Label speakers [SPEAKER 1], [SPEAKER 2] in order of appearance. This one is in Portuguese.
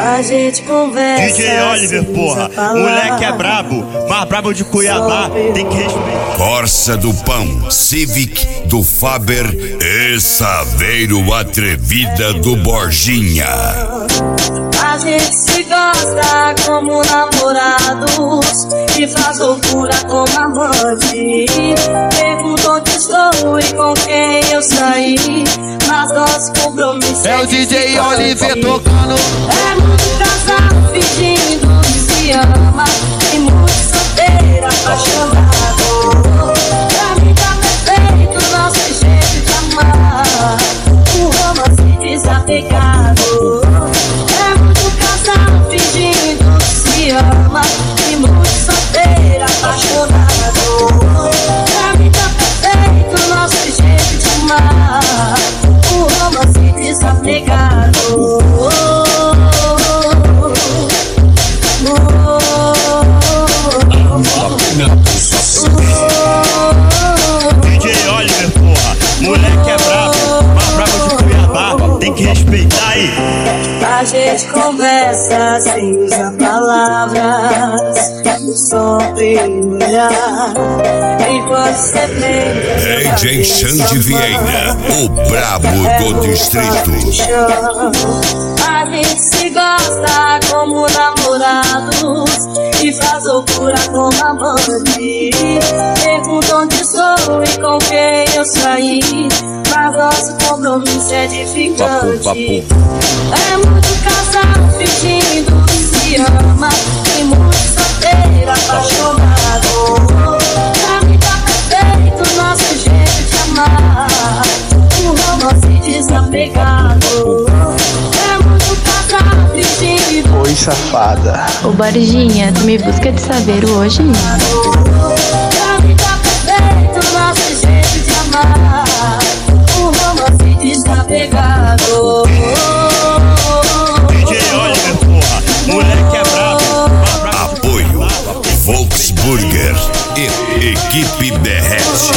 [SPEAKER 1] A gente conversa.
[SPEAKER 2] DJ Oliver, porra, moleque é brabo, mais brabo de Cuiabá, tem que respeitar.
[SPEAKER 3] Corsa do Pão, Civic do Faber e Saveiro Atrevida do Borginha.
[SPEAKER 1] A gente se gosta como namorados e faz loucura como amante. Pergunto onde estou e com quem eu saí, mas nosso compromisso
[SPEAKER 4] é o DJ Oliver tocando.
[SPEAKER 1] É muito casado fingindo que se ama e muito solteiro apaixonado. Pra mim tá perfeito nosso jeito de amar, um romance desapegado. É muito casado fingindo que se ama e muito solteiro apaixonado. Pra mim tá perfeito nosso jeito de amar, um romance desapegado.
[SPEAKER 2] DJ Oliver, porra, moleque é brabo, mais brabo de Cuiabá, tem que respeitar aí.
[SPEAKER 1] A gente conversa sem usar palavras, só tem olhar. Enquanto você vem
[SPEAKER 3] DJ Xande Vieira, o brabo do distrito.
[SPEAKER 1] A gente se gosta como namorados e faz loucura como amante. Pergunto onde estou e com quem eu saí, mas nosso compromisso é edificante. É muito casado fingindo que se ama e muito solteiro apaixonado. Pra mim tá perfeito nosso jeito de amar, um romance desapegado. É muito casado fingindo.
[SPEAKER 4] Oi, safada.
[SPEAKER 5] Ô Borginha, tu me busca de saber hoje?
[SPEAKER 1] Pra mim tá perfeito nosso jeito de amar, um romance desapegado.
[SPEAKER 2] DJ Oliver, porra, moleque é brabo, mais brabo de
[SPEAKER 3] Apoio Volksburger e Equipe Berrete.